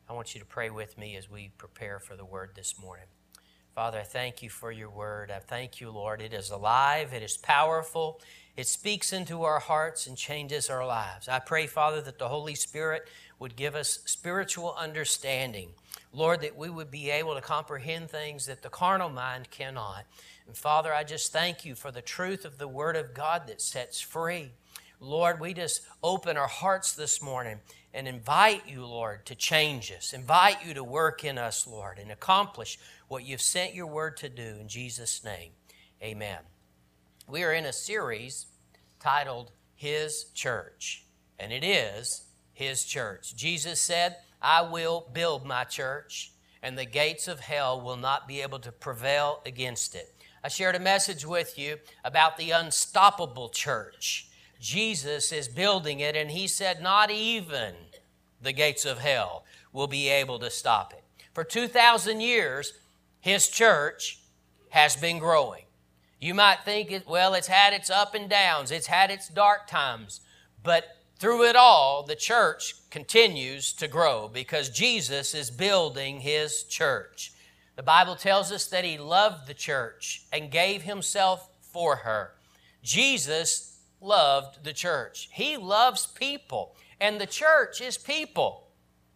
I want you to pray with me as we prepare for the word this morning. Father, I thank you for your word. I thank you, Lord. It is alive. It is powerful. It speaks into our hearts and changes our lives. I pray, Father, that the Holy Spirit would give us spiritual understanding. Lord, that we would be able to comprehend things that the carnal mind cannot. And Father, I just thank you for the truth of the Word of God that sets free. Lord, we just open our hearts this morning and invite you, Lord, to change us. Invite you to work in us, Lord, and accomplish what you've sent your word to do. In Jesus' name, amen. We are in a series titled His Church, and it is His church. Jesus said, I will build my church, and the gates of hell will not be able to prevail against it. I shared a message with you about the unstoppable church. Jesus is building it, and he said not even the gates of hell will be able to stop it. For 2,000 years, his church has been growing. You might think, it's had its up and downs, it's had its dark times, but through it all, the church continues to grow because Jesus is building his church. The Bible tells us that he loved the church and gave himself for her. Jesus loved the church. He loves people, and the church is people.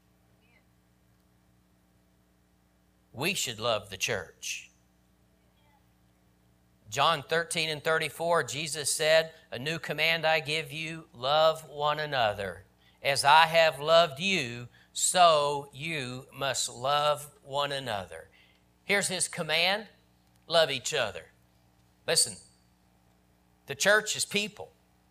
We should love the church. John 13:34, Jesus said, a new command I give you, love one another. As I have loved you, so you must love one another. Here's his command, love each other. Listen, the church is people.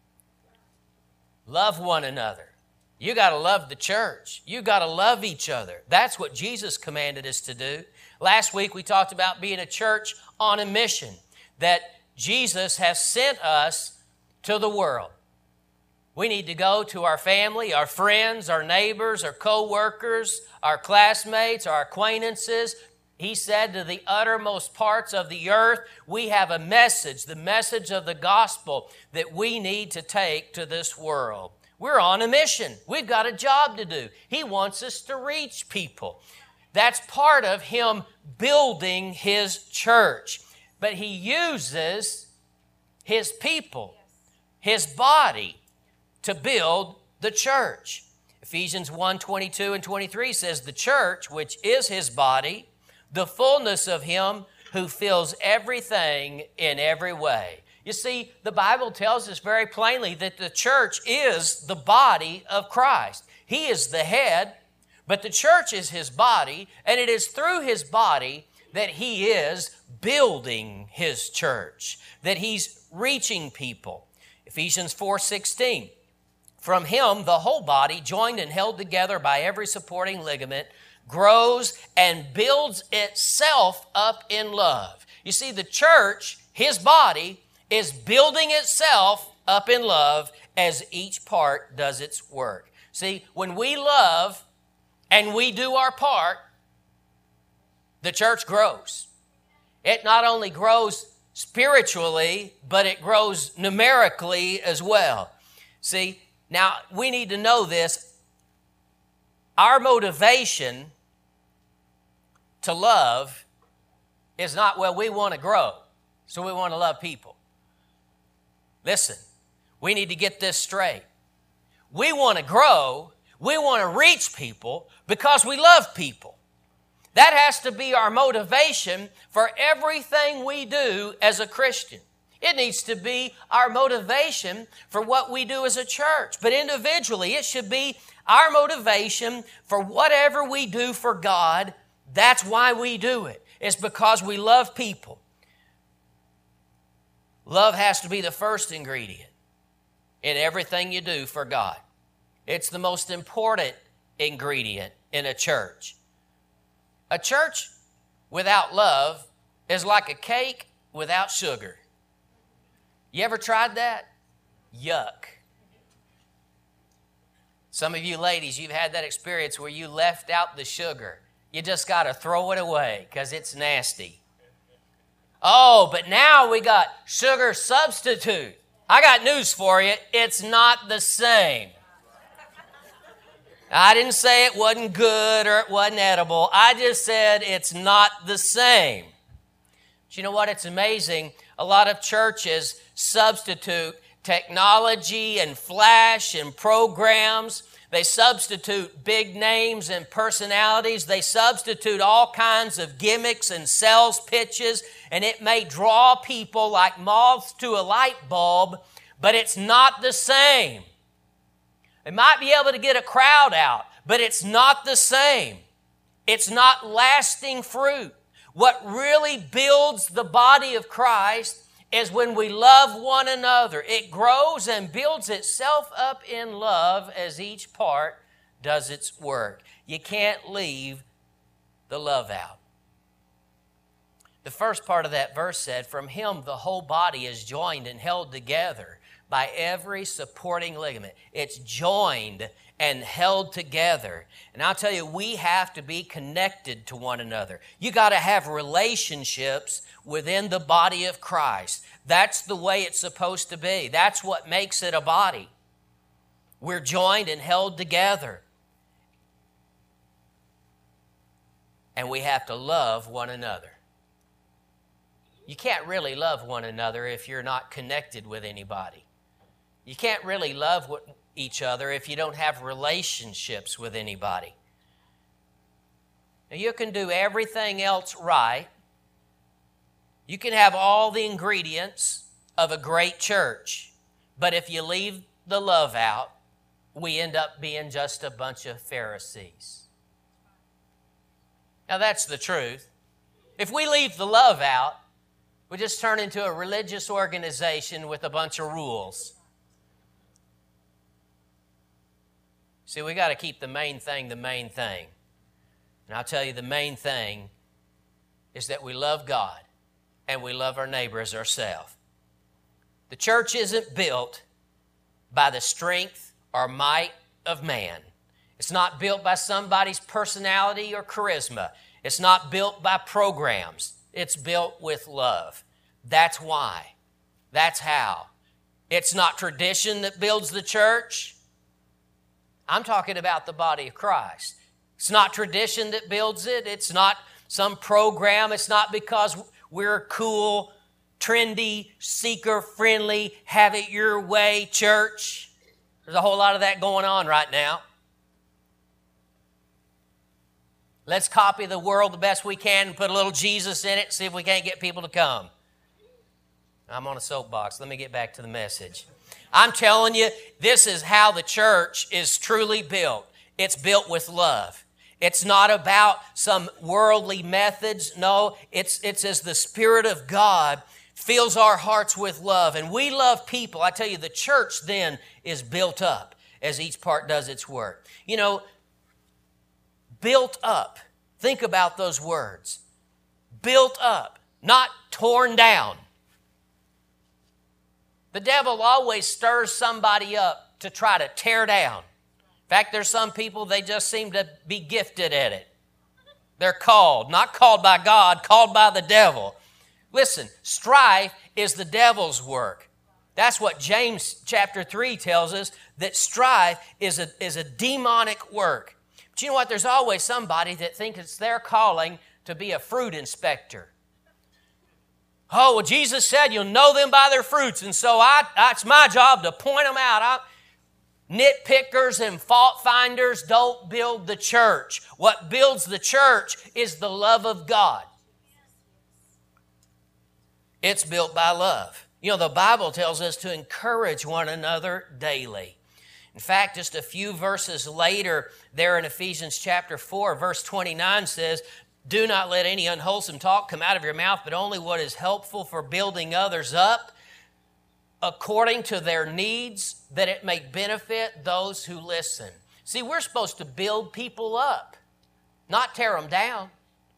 Love one another. You got to love the church. You got to love each other. That's what Jesus commanded us to do. Last week we talked about being a church on a mission, that Jesus has sent us to the world. We need to go to our family, our friends, our neighbors, our co-workers, our classmates, our acquaintances. He said to the uttermost parts of the earth, we have a message, the message of the gospel that we need to take to this world. We're on a mission. We've got a job to do. He wants us to reach people. That's part of him building his church. But he uses his people, his body, to build the church. Ephesians 1:22 and 23 says, the church, which is his body, the fullness of him who fills everything in every way. You see, the Bible tells us very plainly that the church is the body of Christ. He is the head, but the church is his body, and it is through his body that he is building his church, that he's reaching people. Ephesians 4:16, from him the whole body, joined and held together by every supporting ligament, grows and builds itself up in love. You see, the church, his body, is building itself up in love as each part does its work. See, when we love and we do our part, the church grows. It not only grows spiritually, but it grows numerically as well. See, now we need to know this. Our motivation to love is not, we want to grow, so we want to love people. Listen, we need to get this straight. We want to grow, we want to reach people because we love people. That has to be our motivation for everything we do as a Christian. It needs to be our motivation for what we do as a church. But individually, it should be our motivation for whatever we do for God. That's why we do it. It's because we love people. Love has to be the first ingredient in everything you do for God. It's the most important ingredient in a church. A church without love is like a cake without sugar. You ever tried that? Yuck. Some of you ladies, you've had that experience where you left out the sugar. You just got to throw it away because it's nasty. Oh, but now we got sugar substitute. I got news for you. It's not the same. I didn't say it wasn't good or it wasn't edible. I just said it's not the same. But you know what? It's amazing. A lot of churches substitute technology and flash and programs. They substitute big names and personalities. They substitute all kinds of gimmicks and sales pitches, and it may draw people like moths to a light bulb, but it's not the same. They might be able to get a crowd out, but it's not the same. It's not lasting fruit. What really builds the body of Christ is when we love one another. It grows and builds itself up in love as each part does its work. You can't leave the love out. The first part of that verse said, "From him the whole body is joined and held together by every supporting ligament." It's joined and held together. And I'll tell you, we have to be connected to one another. You got to have relationships within the body of Christ. That's the way it's supposed to be. That's what makes it a body. We're joined and held together. And we have to love one another. You can't really love one another if you're not connected with anybody. You can't really love each other if you don't have relationships with anybody. Now, you can do everything else right. You can have all the ingredients of a great church, but if you leave the love out, we end up being just a bunch of Pharisees. Now, that's the truth. If we leave the love out, we just turn into a religious organization with a bunch of rules. See, we got to keep the main thing the main thing. And I'll tell you, the main thing is that we love God and we love our neighbor as ourselves. The church isn't built by the strength or might of man. It's not built by somebody's personality or charisma. It's not built by programs. It's built with love. That's why. That's how. It's not tradition that builds the church. I'm talking about the body of Christ. It's not tradition that builds it. It's not some program. It's not because we're a cool, trendy, seeker-friendly, have-it-your-way church. There's a whole lot of that going on right now. Let's copy the world the best we can and put a little Jesus in it and see if we can't get people to come. I'm on a soapbox. Let me get back to the message. I'm telling you, this is how the church is truly built. It's built with love. It's not about some worldly methods. No, it's as the Spirit of God fills our hearts with love. And we love people. I tell you, the church then is built up as each part does its work. You know, built up. Think about those words. Built up, not torn down. The devil always stirs somebody up to try to tear down. In fact, there's some people, they just seem to be gifted at it. They're called, not called by God, called by the devil. Listen, strife is the devil's work. That's what James chapter 3 tells us, that strife is a demonic work. But you know what? There's always somebody that thinks it's their calling to be a fruit inspector. Oh, well, Jesus said you'll know them by their fruits, and so it's my job to point them out. Nitpickers and fault finders don't build the church. What builds the church is the love of God. It's built by love. You know, the Bible tells us to encourage one another daily. In fact, just a few verses later, there in Ephesians chapter 4, verse 29 says, "Do not let any unwholesome talk come out of your mouth, but only what is helpful for building others up, according to their needs, that it may benefit those who listen." See, we're supposed to build people up, not tear them down.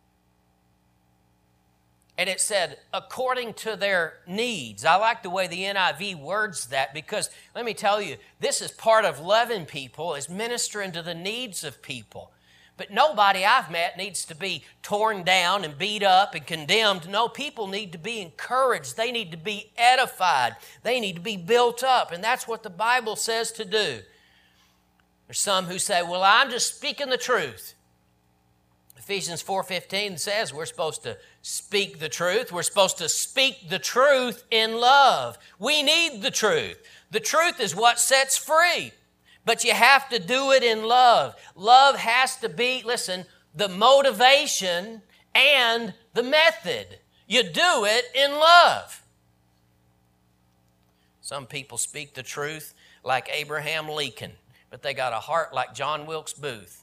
And it said, according to their needs. I like the way the NIV words that, because let me tell you, this is part of loving people, is ministering to the needs of people. But nobody I've met needs to be torn down and beat up and condemned. No, people need to be encouraged. They need to be edified. They need to be built up. And that's what the Bible says to do. There's some who say, well, I'm just speaking the truth. Ephesians 4:15 says we're supposed to speak the truth. We're supposed to speak the truth in love. We need the truth. The truth is what sets free. But you have to do it in love. Love has to be, listen, the motivation and the method. You do it in love. Some people speak the truth like Abraham Lincoln, but they got a heart like John Wilkes Booth.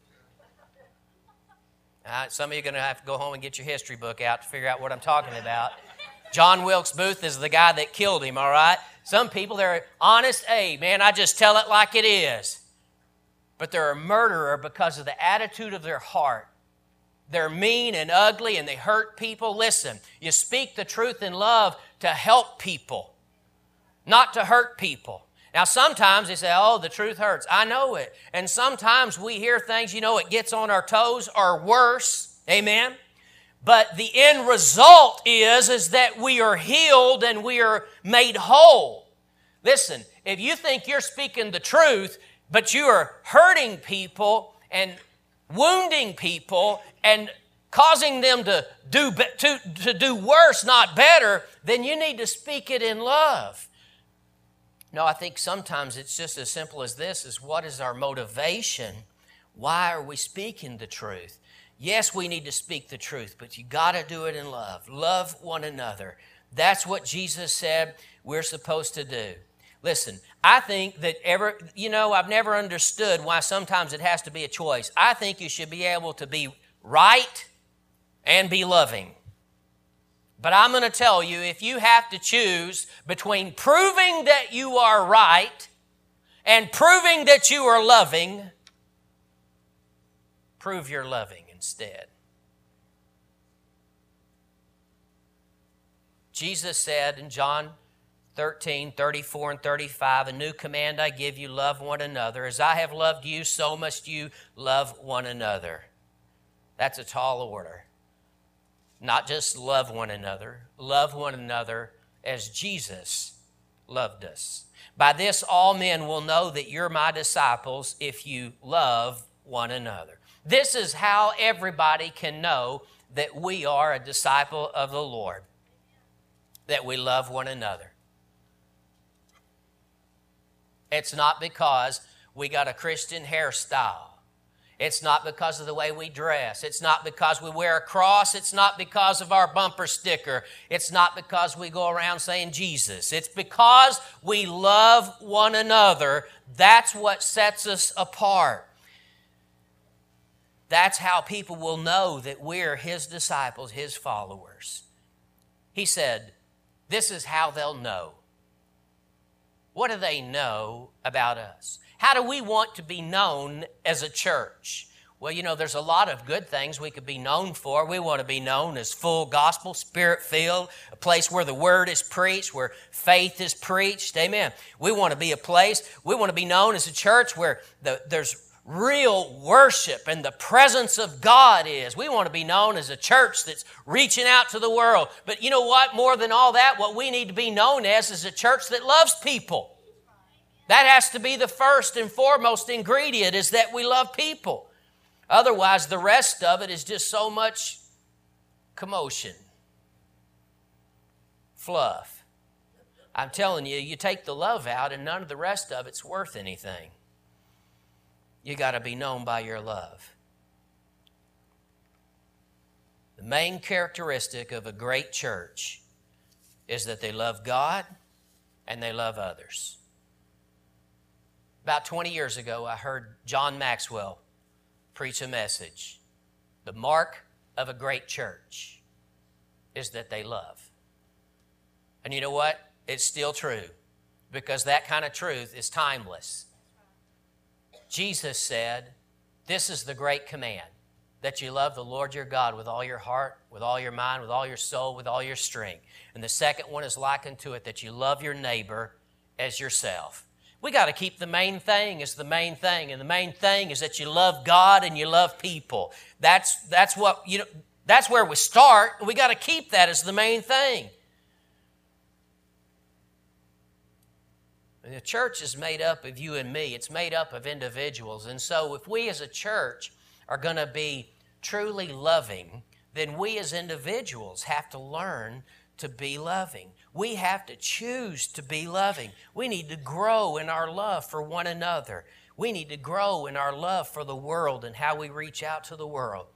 Some of you are going to have to go home and get your history book out to figure out what I'm talking about. John Wilkes Booth is the guy that killed him, all right? Some people, they're honest, hey, man, I just tell it like it is. But they're a murderer because of the attitude of their heart. They're mean and ugly and they hurt people. Listen, you speak the truth in love to help people, not to hurt people. Now, sometimes they say, oh, the truth hurts. I know it. And sometimes we hear things, it gets on our toes or worse. Amen? But the end result is that we are healed and we are made whole. Listen, if you think you're speaking the truth, but you are hurting people and wounding people and causing them to do worse, not better, then you need to speak it in love. No, I think sometimes it's just as simple as this, is what is our motivation? Why are we speaking the truth? Yes, we need to speak the truth, but you got to do it in love. Love one another. That's what Jesus said we're supposed to do. Listen, I think that I've never understood why sometimes it has to be a choice. I think you should be able to be right and be loving. But I'm going to tell you, if you have to choose between proving that you are right and proving that you are loving, prove you're loving instead. Jesus said in John 13:34 and 35, a new command I give you, love one another. As I have loved you, so must you love one another. That's a tall order. Not just love one another as Jesus loved us. By this, all men will know that you're my disciples if you love one another. This is how everybody can know that we are a disciple of the Lord, that we love one another. It's not because we got a Christian hairstyle. It's not because of the way we dress. It's not because we wear a cross. It's not because of our bumper sticker. It's not because we go around saying Jesus. It's because we love one another. That's what sets us apart. That's how people will know that we're His disciples, His followers. He said, this is how they'll know. What do they know about us? How do we want to be known as a church? Well, there's a lot of good things we could be known for. We want to be known as full gospel, spirit-filled, a place where the word is preached, where faith is preached. Amen. We want to be known as a church where there's real worship and the presence of God is. We want to be known as a church that's reaching out to the world. But you know what? More than all that, what we need to be known as is a church that loves people. That has to be the first and foremost ingredient, is that we love people. Otherwise, the rest of it is just so much commotion, fluff. I'm telling you, you take the love out and none of the rest of it's worth anything. You got to be known by your love. The main characteristic of a great church is that they love God and they love others. About 20 years ago, I heard John Maxwell preach a message. The mark of a great church is that they love. And you know what? It's still true, because that kind of truth is timeless. Jesus said, this is the great command, that you love the Lord your God with all your heart, with all your mind, with all your soul, with all your strength. And the second one is likened to it, that you love your neighbor as yourself. We got to keep the main thing as the main thing. And the main thing is that you love God and you love people. That's where we start. We got to keep that as the main thing. The church is made up of you and me. It's made up of individuals. And so if we as a church are going to be truly loving, then we as individuals have to learn to be loving. We have to choose to be loving. We need to grow in our love for one another. We need to grow in our love for the world and how we reach out to the world.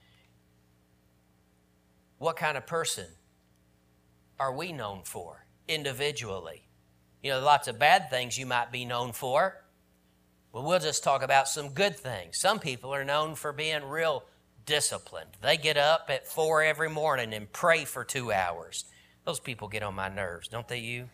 What kind of person are we known for individually? You know, lots of bad things you might be known for. Well, we'll just talk about some good things. Some people are known for being real disciplined. They get up at 4 every morning and pray for 2 hours. Those people get on my nerves, don't they, you?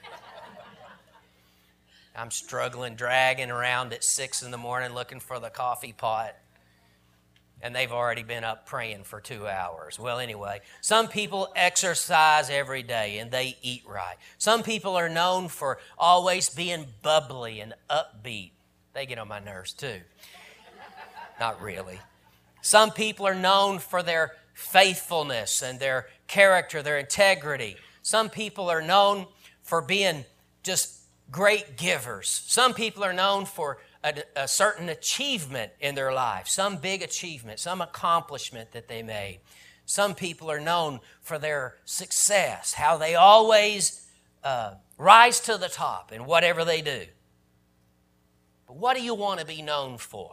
I'm struggling, dragging around at 6 in the morning looking for the coffee pot. And they've already been up praying for 2 hours. Well, anyway, some people exercise every day and they eat right. Some people are known for always being bubbly and upbeat. They get on my nerves too. Not really. Some people are known for their faithfulness and their character, their integrity. Some people are known for being just great givers. Some people are known for a certain achievement in their life, some big achievement, some accomplishment that they made. Some people are known for their success, how they always rise to the top in whatever they do. But what do you want to be known for?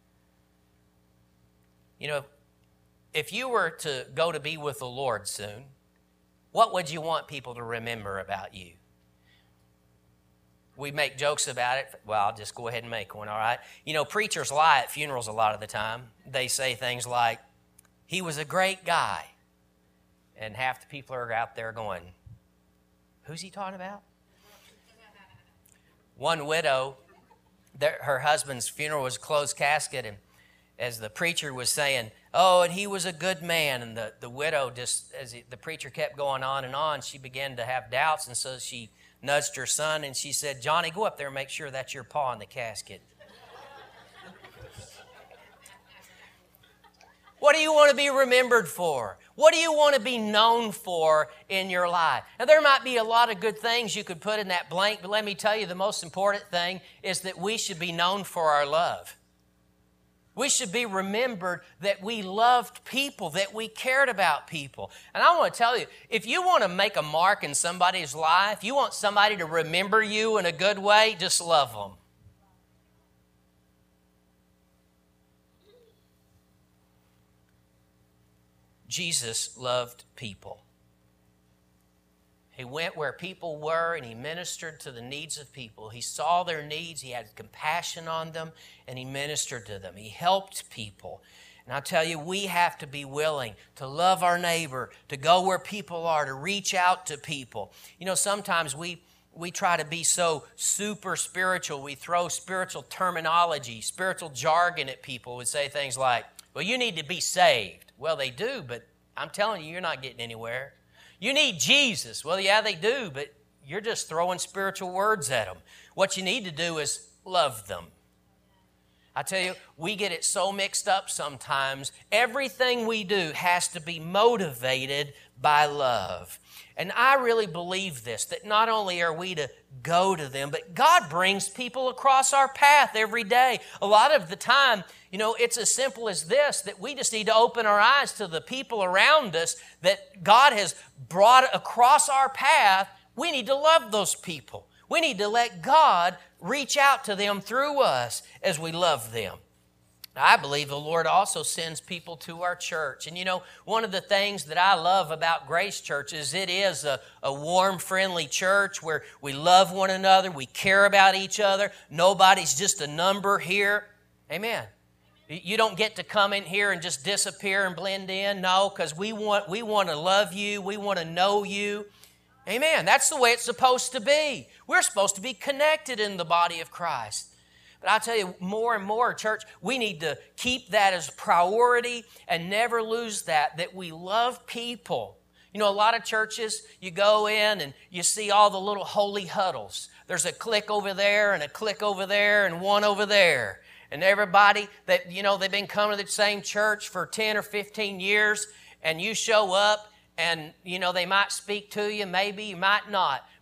You know, if you were to go to be with the Lord soon, what would you want people to remember about you? We make jokes about it. Well, I'll just go ahead and make one, all right? You know, preachers lie at funerals a lot of the time. They say things like, he was a great guy. And half the people are out there going, who's he talking about? One widow, her husband's funeral was a closed casket, and as the preacher was saying, oh, and he was a good man. And the widow, just as the preacher kept going on, she began to have doubts. And so she nudged her son and she said, Johnny, go up there and make sure that's your paw in the casket. What do you want to be remembered for? What do you want to be known for in your life? Now, there might be a lot of good things you could put in that blank, but let me tell you, the most important thing is that we should be known for our love. We should be remembered that we loved people, that we cared about people. And I want to tell you, if you want to make a mark in somebody's life, you want somebody to remember you in a good way, just love them. Jesus loved people. He went where people were and he ministered to the needs of people. He saw their needs, he had compassion on them, and he ministered to them. He helped people. And I'll tell you, we have to be willing to love our neighbor, to go where people are, to reach out to people. You know, sometimes we try to be so super spiritual. We throw spiritual terminology, spiritual jargon at people. We say things like, well, you need to be saved. Well, they do, but I'm telling you, you're not getting anywhere. You need Jesus. Well, yeah, they do, but you're just throwing spiritual words at them. What you need to do is love them. I tell you, we get it so mixed up sometimes. Everything we do has to be motivated by love. And I really believe this, that not only are we to go to them, but God brings people across our path every day. A lot of the time, you know, it's as simple as this, that we just need to open our eyes to the people around us that God has brought across our path. We need to love those people. We need to let God reach out to them through us as we love them. I believe the Lord also sends people to our church. And you know, one of the things that I love about Grace Church is it is a warm, friendly church where we love one another, we care about each other. Nobody's just a number here. Amen. You don't get to come in here and just disappear and blend in. No, because we want to love you. We want to know you. Amen. That's the way it's supposed to be. We're supposed to be connected in the body of Christ. But I tell you, more and more, church, we need to keep that as priority and never lose that we love people. You know, a lot of churches, you go in and you see all the little holy huddles. There's a clique over there and a clique over there and one over there. And everybody that, you know, they've been coming to the same church for 10 or 15 years, and you show up and, you know, they might speak to you, maybe you might not.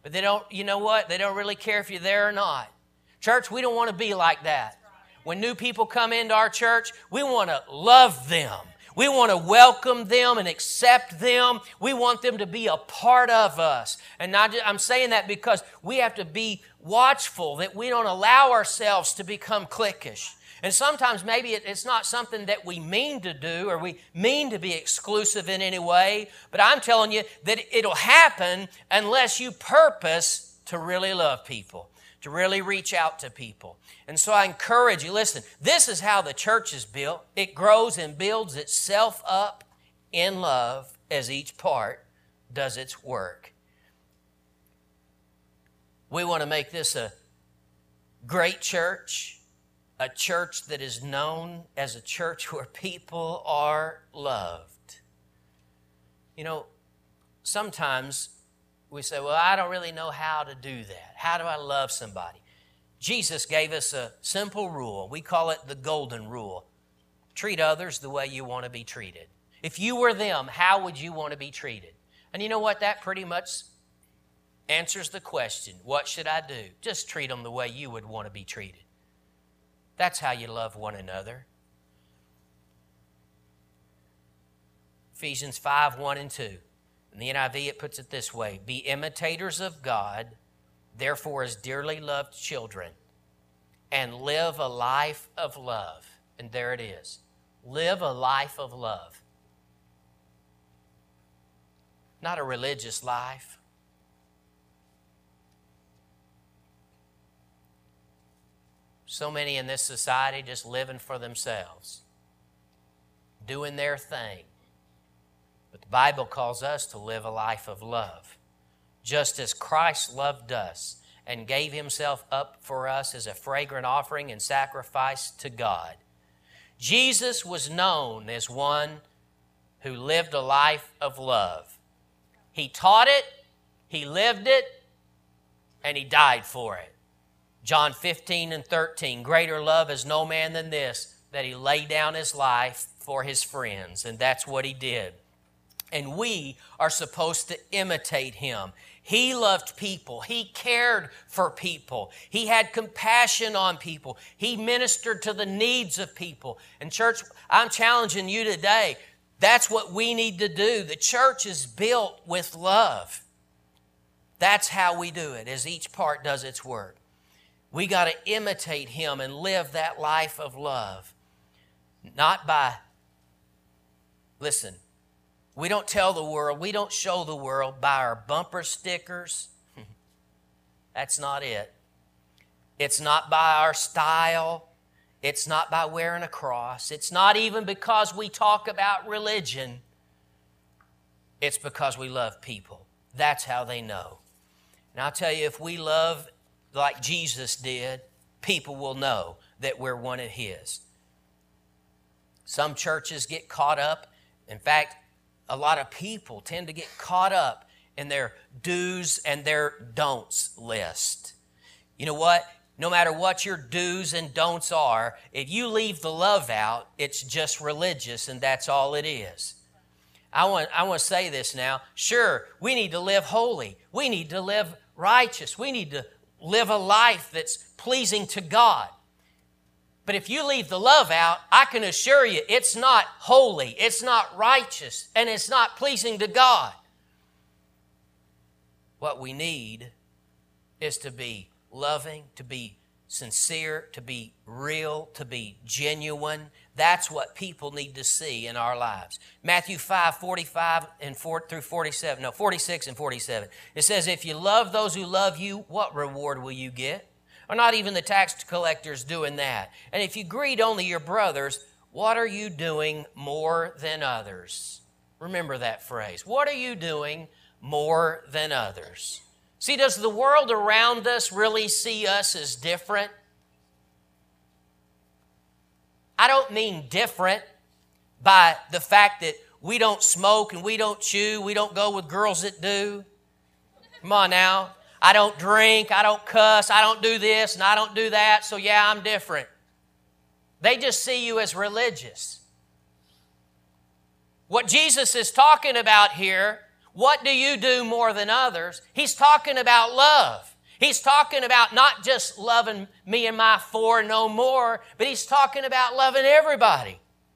but they don't, you know what? They don't really care if you're there or not. Church, we don't want to be like that. When new people come into our church, we want to love them. We want to welcome them and accept them. We want them to be a part of us. And I'm saying that because we have to be watchful that we don't allow ourselves to become cliquish. And sometimes maybe it's not something that we mean to do or we mean to be exclusive in any way, but I'm telling you that it'll happen unless you purpose to really love people, to really reach out to people. And so I encourage you, listen, this is how the church is built. It grows and builds itself up in love as each part does its work. We want to make this a great church, a church that is known as a church where people are loved. You know, sometimes we say, well, I don't really know how to do that. How do I love somebody? Jesus gave us a simple rule. We call it the golden rule. Treat others the way you want to be treated. If you were them, how would you want to be treated? And you know what? That pretty much answers the question, what should I do? Just treat them the way you would want to be treated. That's how you love one another. Ephesians 5, 1 and 2. In the NIV, it puts it this way: be imitators of God, therefore as dearly loved children, and live a life of love. And there it is. Live a life of love. Not a religious life. So many in this society just living for themselves, doing their thing. But the Bible calls us to live a life of love. Just as Christ loved us and gave himself up for us as a fragrant offering and sacrifice to God. Jesus was known as one who lived a life of love. He taught it, he lived it, and he died for it. John 15 and 13, greater love is no man than this, that he laid down his life for his friends. And that's what he did. And we are supposed to imitate him. He loved people. He cared for people. He had compassion on people. He ministered to the needs of people. And church, I'm challenging you today. That's what we need to do. The church is built with love. That's how we do it, as each part does its work. We got to imitate him and live that life of love. Not by, listen, we don't tell the world, we don't show the world by our bumper stickers. That's not it. It's not by our style. It's not by wearing a cross. It's not even because we talk about religion. It's because we love people. That's how they know. And I'll tell you, if we love like Jesus did, people will know that we're one of his. Some churches get caught up. In fact, a lot of people tend to get caught up in their do's and their don'ts list. You know what? No matter what your do's and don'ts are, if you leave the love out, it's just religious, and that's all it is. I want to say this now. Sure, we need to live holy. We need to live righteous. We need to live a life that's pleasing to God. But if you leave the love out, I can assure you it's not holy, it's not righteous, and it's not pleasing to God. What we need is to be loving, to be sincere, to be real, to be genuine. That's what people need to see in our lives. Matthew 5, 45 and 46 and 47. It says, if you love those who love you, what reward will you get? Are not even the tax collectors doing that? And if you greet only your brothers, what are you doing more than others? Remember that phrase. What are you doing more than others? See, does the world around us really see us as different? I don't mean different by the fact that we don't smoke and we don't chew, we don't go with girls that do. Come on now. I don't drink, I don't cuss, I don't do this and I don't do that, so yeah, I'm different. They just see you as religious. What Jesus is talking about here, What do you do more than others? He's talking about love. He's talking about not just loving me and my four no more, but he's talking about loving everybody.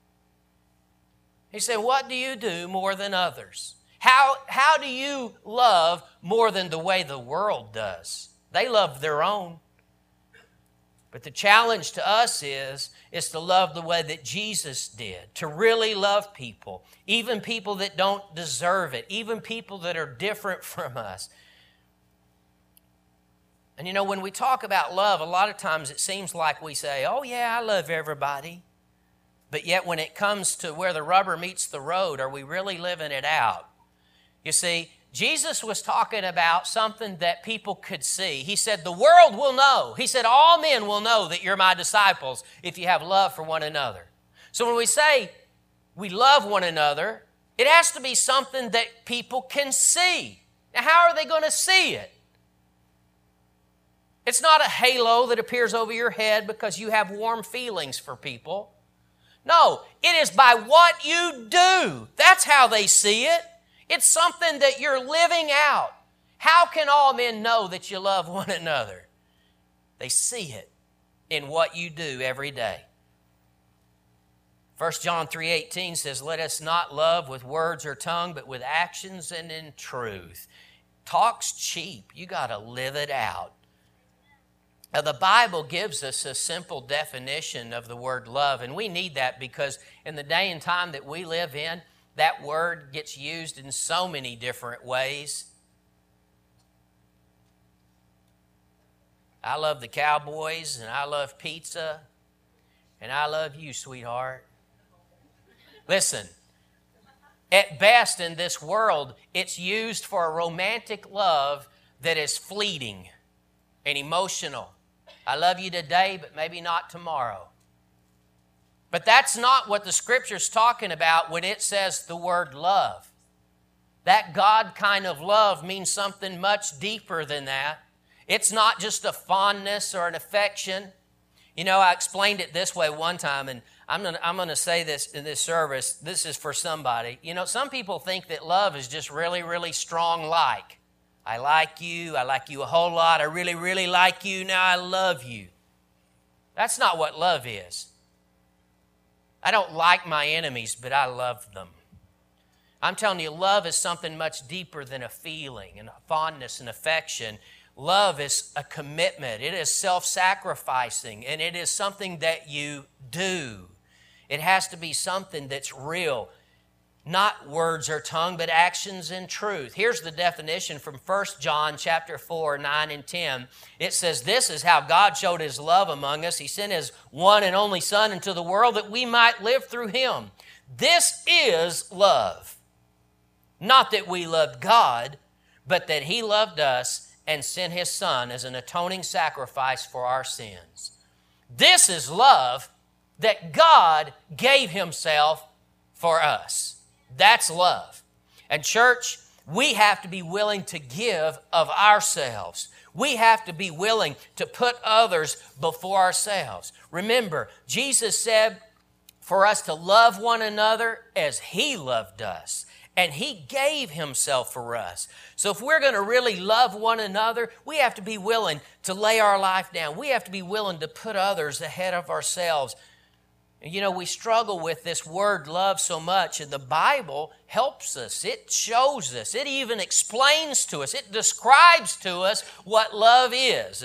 He said, what do you do more than others? How do you love more than the way the world does? They love their own. But the challenge to us is to love the way that Jesus did, to really love people, even people that don't deserve it, even people that are different from us. And when we talk about love, a lot of times it seems like we say, oh yeah, I love everybody. But yet when it comes to where the rubber meets the road, are we really living it out? You see, Jesus was talking about something that people could see. He said, the world will know. He said, all men will know that you're my disciples if you have love for one another. So when we say we love one another, it has to be something that people can see. Now, how are they going to see it? It's not a halo that appears over your head because you have warm feelings for people. No, it is by what you do. That's how they see it. It's something that you're living out. How can all men know that you love one another? They see it in what you do every day. 1 John 3:18 says, let us not love with words or tongue, but with actions and in truth. Talk's cheap. You got to live it out. Now, the Bible gives us a simple definition of the word love, and we need that because in the day and time that we live in, that word gets used in so many different ways. I love the Cowboys, and I love pizza, and I love you, sweetheart. Listen, at best in this world, it's used for a romantic love that is fleeting and emotional. I love you today, but maybe not tomorrow. But that's not what the Scripture's talking about when it says the word love. That God kind of love means something much deeper than that. It's not just a fondness or an affection. I explained it this way one time, and I'm going to say this in this service. This is for somebody. Some people think that love is just really, really strong like. I like you a whole lot. I really, really like you. Now I love you. That's not what love is. I don't like my enemies, but I love them. I'm telling you, love is something much deeper than a feeling and a fondness and affection. Love is a commitment. It is self-sacrificing, and it is something that you do. It has to be something that's real. Not words or tongue, but actions and truth. Here's the definition from 1 John chapter 4, 9 and 10. It says, this is how God showed His love among us. He sent His one and only Son into the world that we might live through Him. This is love. Not that we loved God, but that He loved us and sent His Son as an atoning sacrifice for our sins. This is love, that God gave Himself for us. That's love. And church, we have to be willing to give of ourselves. We have to be willing to put others before ourselves. Remember, Jesus said for us to love one another as He loved us. And He gave Himself for us. So if we're going to really love one another, we have to be willing to lay our life down. We have to be willing to put others ahead of ourselves. We struggle with this word love so much, and the Bible helps us. It shows us. It even explains to us. It describes to us what love is.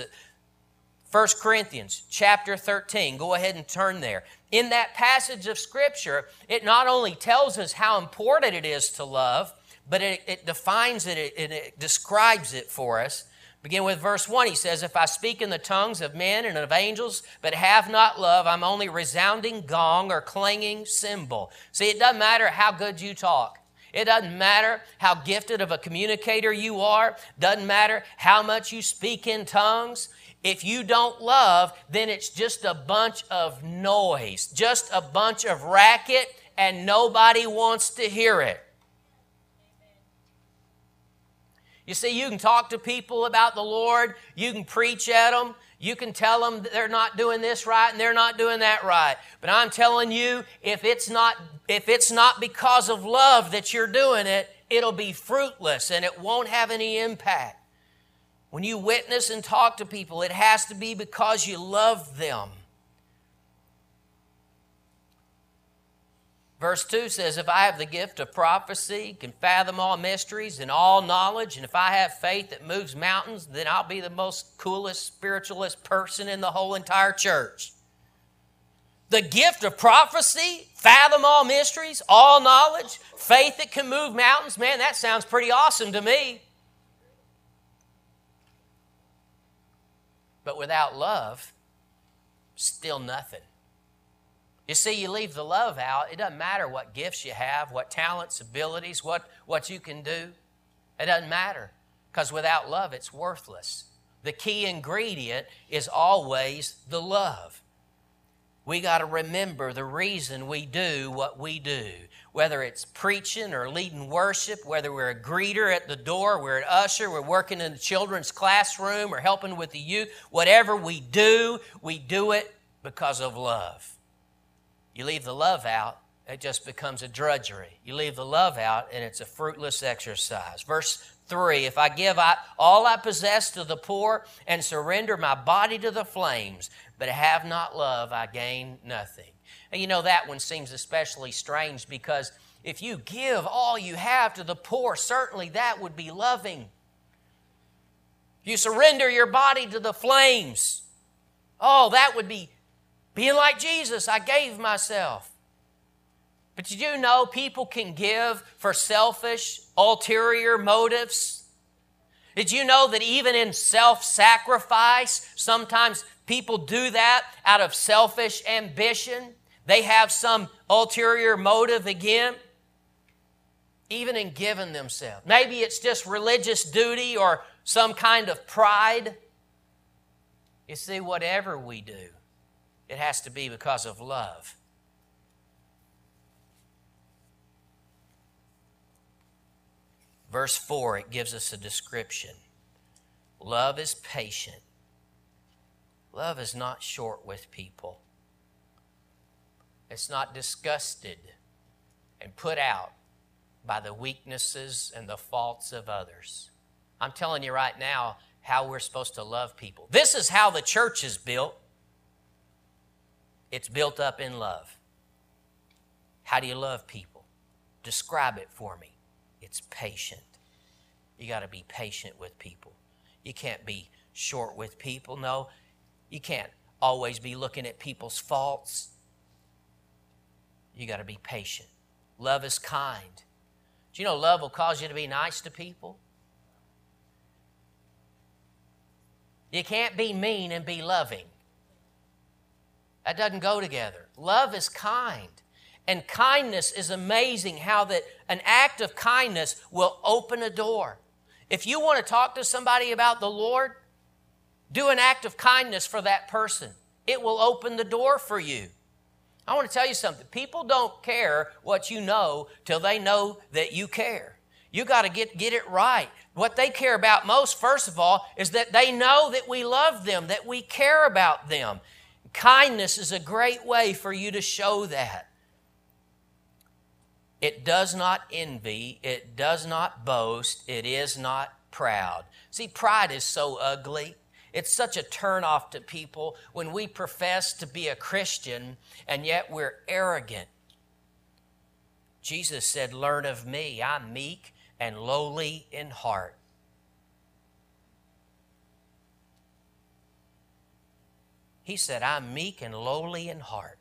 1 Corinthians chapter 13. Go ahead and turn there. In that passage of Scripture, it not only tells us how important it is to love, but it defines it and it describes it for us. Begin with verse 1. He says, if I speak in the tongues of men and of angels, but have not love, I'm only a resounding gong or clanging cymbal. See, it doesn't matter how good you talk. It doesn't matter how gifted of a communicator you are. Doesn't matter how much you speak in tongues. If you don't love, then it's just a bunch of noise, just a bunch of racket, and nobody wants to hear it. You see, you can talk to people about the Lord. You can preach at them. You can tell them they're not doing this right and they're not doing that right. But I'm telling you, if it's not because of love that you're doing it, it'll be fruitless and it won't have any impact. When you witness and talk to people, it has to be because you love them. Verse 2 says, if I have the gift of prophecy, can fathom all mysteries and all knowledge, and if I have faith that moves mountains, then I'll be the most coolest, spiritualist person in the whole entire church. The gift of prophecy, fathom all mysteries, all knowledge, faith that can move mountains, man, that sounds pretty awesome to me. But without love, still nothing. You see, you leave the love out, it doesn't matter what gifts you have, what talents, abilities, what you can do. It doesn't matter, because without love, it's worthless. The key ingredient is always the love. We got to remember the reason we do what we do. Whether it's preaching or leading worship, whether we're a greeter at the door, we're an usher, we're working in the children's classroom or helping with the youth, whatever we do it because of love. You leave the love out, it just becomes a drudgery. You leave the love out, and it's a fruitless exercise. Verse 3, if I give all I possess to the poor and surrender my body to the flames, but have not love, I gain nothing. And you know, that one seems especially strange because if you give all you have to the poor, certainly that would be loving. You surrender your body to the flames. Oh, that would be being like Jesus. I gave myself. But did you know people can give for selfish, ulterior motives? Did you know that even in self-sacrifice, sometimes people do that out of selfish ambition? They have some ulterior motive again, even in giving themselves. Maybe it's just religious duty or some kind of pride. You see, whatever we do, it has to be because of love. Verse 4, it gives us a description. Love is patient. Love is not short with people. It's not disgusted and put out by the weaknesses and the faults of others. I'm telling you right now how we're supposed to love people. This is how the church is built. It's built up in love. How do you love people? Describe it for me. It's patient. You got to be patient with people. You can't be short with people. No, you can't always be looking at people's faults. You got to be patient. Love is kind. Do you know love will cause you to be nice to people? You can't be mean and be loving. That doesn't go together. Love is kind. And kindness is amazing how that an act of kindness will open a door. If you want to talk to somebody about the Lord, do an act of kindness for that person. It will open the door for you. I want to tell you something. People don't care what you know till they know that you care. You got to get it right. What they care about most, first of all, is that they know that we love them, that we care about them. Kindness is a great way for you to show that. It does not envy. It does not boast. It is not proud. See, pride is so ugly. It's such a turnoff to people when we profess to be a Christian and yet we're arrogant. Jesus said, "Learn of me. I'm meek and lowly in heart." He said, "I'm meek and lowly in heart."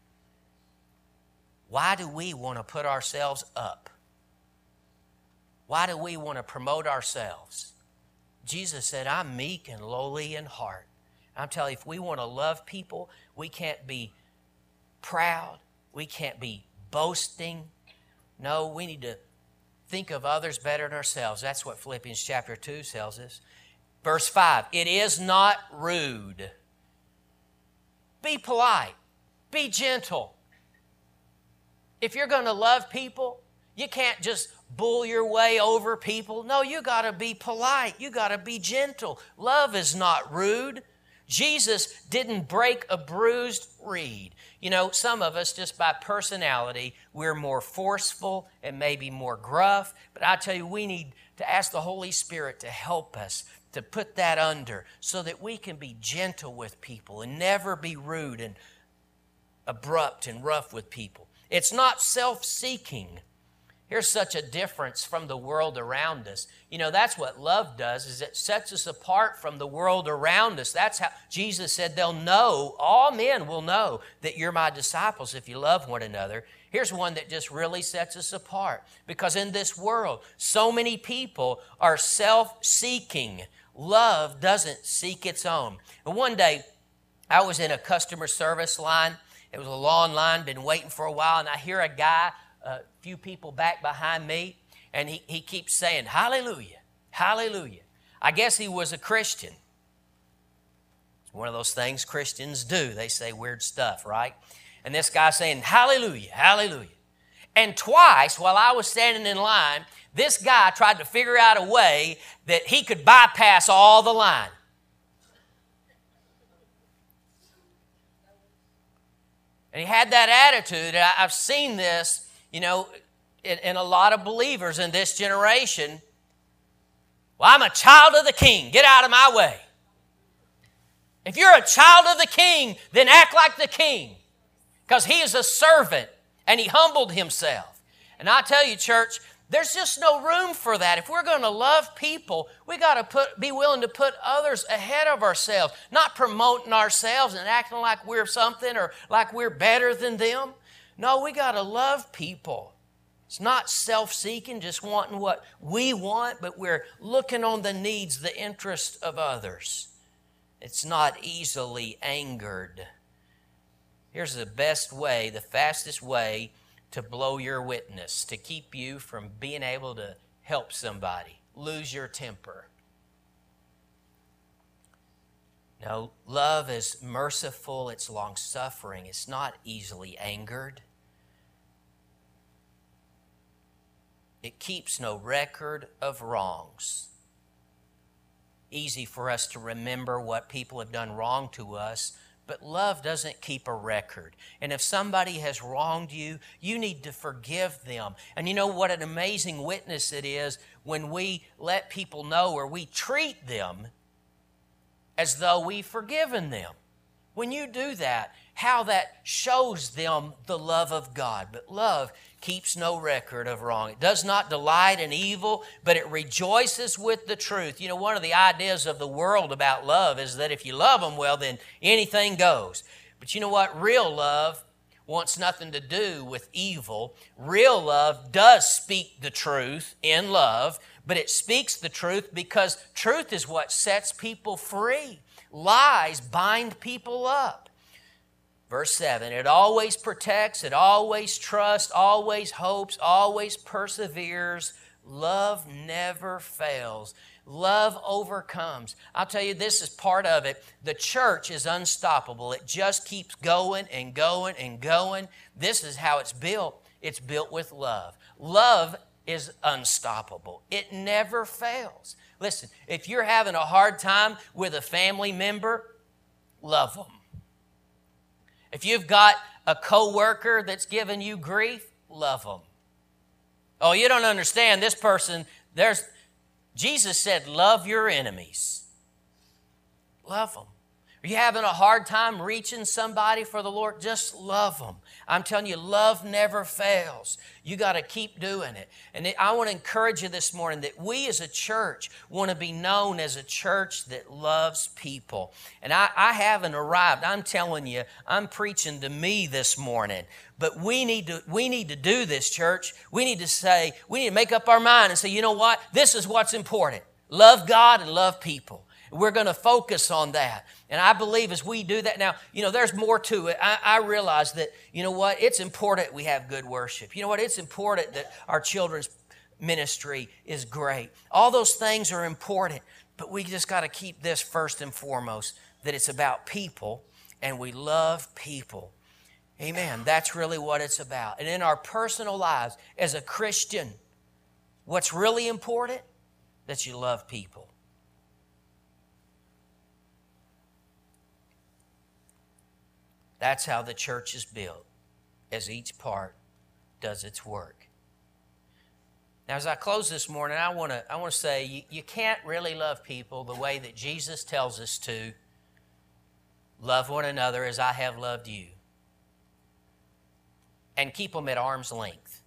Why do we want to put ourselves up? Why do we want to promote ourselves? Jesus said, "I'm meek and lowly in heart." I'm telling you, if we want to love people, we can't be proud. We can't be boasting. No, we need to think of others better than ourselves. That's what Philippians chapter 2 tells us. Verse 5, it is not rude. Be polite. Be gentle. If you're going to love people, you can't just bull your way over people. No, you got to be polite. You got to be gentle. Love is not rude. Jesus didn't break a bruised reed. You know, some of us, just by personality, we're more forceful and maybe more gruff. But I tell you, we need to ask the Holy Spirit to help us to put that under so that we can be gentle with people and never be rude and abrupt and rough with people. It's not self-seeking. Here's such a difference from the world around us. You know, that's what love does, is it sets us apart from the world around us. That's how Jesus said they'll know, all men will know that you're my disciples if you love one another. Here's one that just really sets us apart. Because in this world, so many people are self-seeking. Love doesn't seek its own. And one day, I was in a customer service line. It was a long line, been waiting for a while, and I hear a guy, a few people back behind me, and he keeps saying, hallelujah, hallelujah. I guess he was a Christian. It's one of those things Christians do. They say weird stuff, right? And this guy saying, hallelujah, hallelujah. And twice while I was standing in line, this guy tried to figure out a way that he could bypass all the line. And he had that attitude. I've seen this, you know, in a lot of believers in this generation. Well, I'm a child of the King. Get out of my way. If you're a child of the King, then act like the King. Because he is a servant and he humbled himself. And I tell you, church, there's just no room for that. If we're going to love people, we got to be willing to put others ahead of ourselves, not promoting ourselves and acting like we're something or like we're better than them. No, we got to love people. It's not self-seeking, just wanting what we want, but we're looking on the needs, the interests of others. It's not easily angered. Here's the best way, the fastest way to blow your witness, to keep you from being able to help somebody. Lose your temper. No, love is merciful, it's long-suffering, it's not easily angered. It keeps no record of wrongs. Easy for us to remember what people have done wrong to us, but love doesn't keep a record. And if somebody has wronged you, you need to forgive them. And you know what an amazing witness it is when we let people know or we treat them as though we've forgiven them. When you do that, how that shows them the love of God. But love keeps no record of wrong. It does not delight in evil, but it rejoices with the truth. You know, one of the ideas of the world about love is that if you love them well, then anything goes. But you know what? Real love wants nothing to do with evil. Real love does speak the truth in love, but it speaks the truth because truth is what sets people free. Lies bind people up. Verse 7, it always protects, it always trusts, always hopes, always perseveres. Love never fails. Love overcomes. I'll tell you, this is part of it. The church is unstoppable. It just keeps going and going and going. This is how it's built. It's built with love. Love is unstoppable. It never fails. Listen, if you're having a hard time with a family member, love them. If you've got a coworker that's giving you grief, love them. Oh, you don't understand. This person, Jesus said, love your enemies. Love them. Are you having a hard time reaching somebody for the Lord? Just love them. I'm telling you, love never fails. You got to keep doing it. And I want to encourage you this morning that we as a church want to be known as a church that loves people. And I haven't arrived. I'm telling you, I'm preaching to me this morning. But we need to do this, church. We need to make up our mind and say, you know what? This is what's important. Love God and love people. We're going to focus on that. And I believe as we do that now, you know, there's more to it. I realize that, you know what, it's important we have good worship. You know what, it's important that our children's ministry is great. All those things are important, but we just got to keep this first and foremost, that it's about people and we love people. Amen. That's really what it's about. And in our personal lives as a Christian, what's really important? That you love people. That's how the church is built, as each part does its work. Now, as I close this morning, I want to say you can't really love people the way that Jesus tells us to. Love one another as I have loved you. And keep them at arm's length.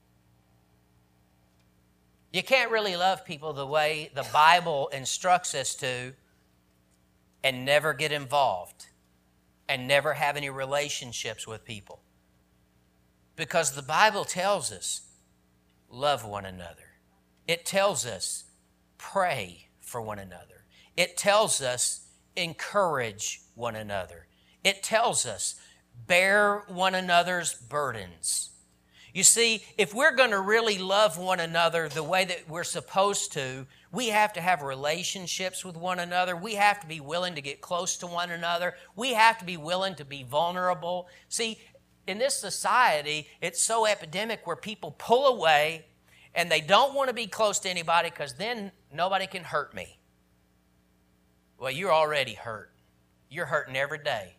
You can't really love people the way the Bible instructs us to and never get involved and never have any relationships with people. Because the Bible tells us, love one another. It tells us, pray for one another. It tells us, encourage one another. It tells us, bear one another's burdens. You see, if we're going to really love one another the way that we're supposed to, we have to have relationships with one another. We have to be willing to get close to one another. We have to be willing to be vulnerable. See, in this society, it's so epidemic where people pull away and they don't want to be close to anybody because then nobody can hurt me. Well, you're already hurt. You're hurting every day.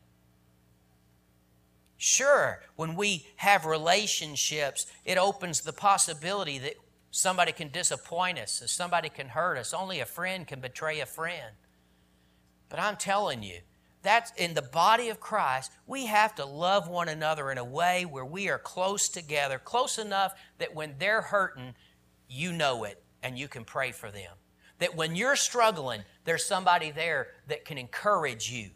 Sure, when we have relationships, it opens the possibility that somebody can disappoint us, that somebody can hurt us. Only a friend can betray a friend. But I'm telling you, that's in the body of Christ, we have to love one another in a way where we are close together, close enough that when they're hurting, you know it and you can pray for them. That when you're struggling, there's somebody there that can encourage you.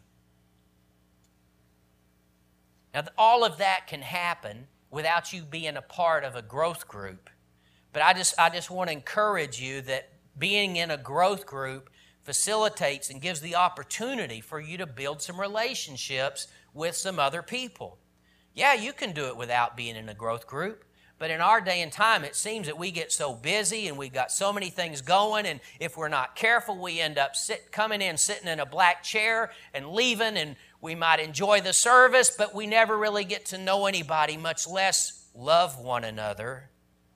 Now, all of that can happen without you being a part of a growth group. But I just want to encourage you that being in a growth group facilitates and gives the opportunity for you to build some relationships with some other people. Yeah, you can do it without being in a growth group. But in our day and time, it seems that we get so busy and we've got so many things going, and if we're not careful, we end up coming in, sitting in a black chair and leaving, and we might enjoy the service, but we never really get to know anybody, much less love one another.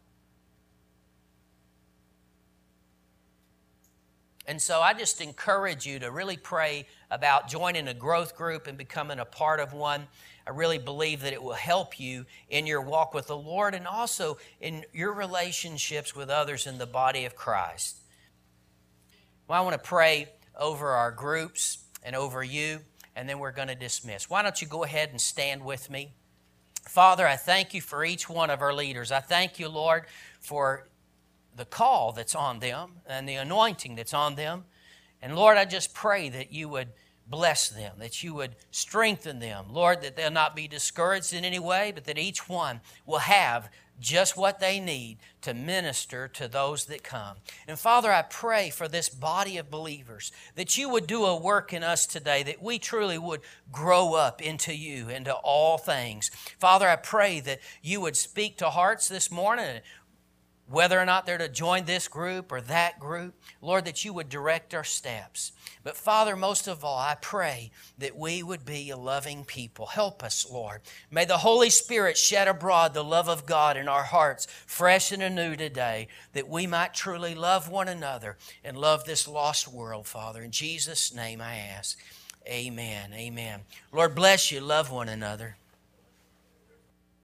And so I just encourage you to really pray about joining a growth group and becoming a part of one. I really believe that it will help you in your walk with the Lord and also in your relationships with others in the body of Christ. Well, I want to pray over our groups and over you, and then we're going to dismiss. Why don't you go ahead and stand with me? Father, I thank you for each one of our leaders. I thank you, Lord, for the call that's on them and the anointing that's on them. And Lord, I just pray that you would bless them, that you would strengthen them. Lord, that they'll not be discouraged in any way, but that each one will have just what they need to minister to those that come. And Father, I pray for this body of believers that you would do a work in us today, that we truly would grow up into you, into all things. Father, I pray that you would speak to hearts this morning, whether or not they're to join this group or that group. Lord, that you would direct our steps. But Father, most of all, I pray that we would be a loving people. Help us, Lord. May the Holy Spirit shed abroad the love of God in our hearts, fresh and anew today, that we might truly love one another and love this lost world, Father. In Jesus' name I ask, amen, amen. Lord bless you. Love one another.